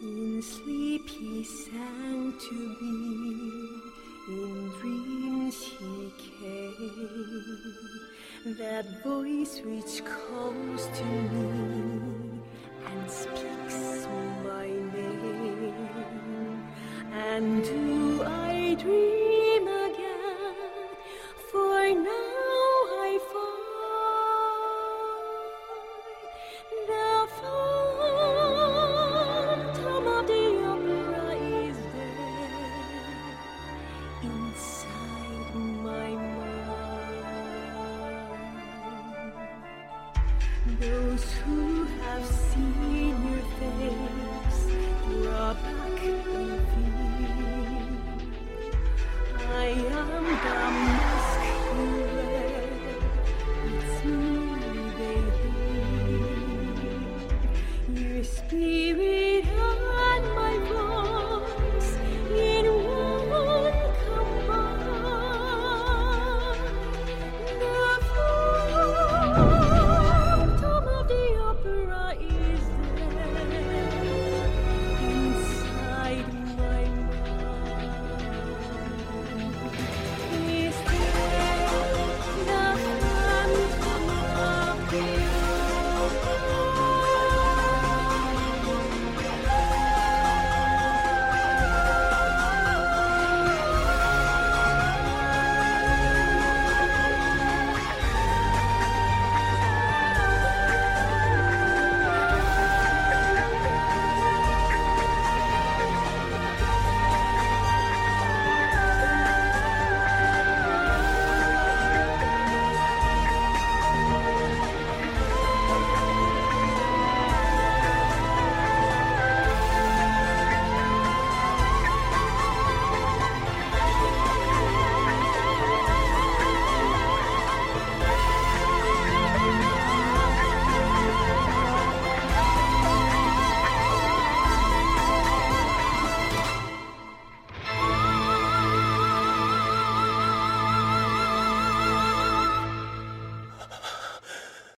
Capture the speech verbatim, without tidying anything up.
In sleep he sang to me, in dreams he came, that voice which calls to me and speaks my name. And do I dream again? For now I find the phantom of the opera is there inside my mind. Those who have seen your face draw back and feel I am the mask you wear. It's me they hear. Your spirit and my voice in one combine. The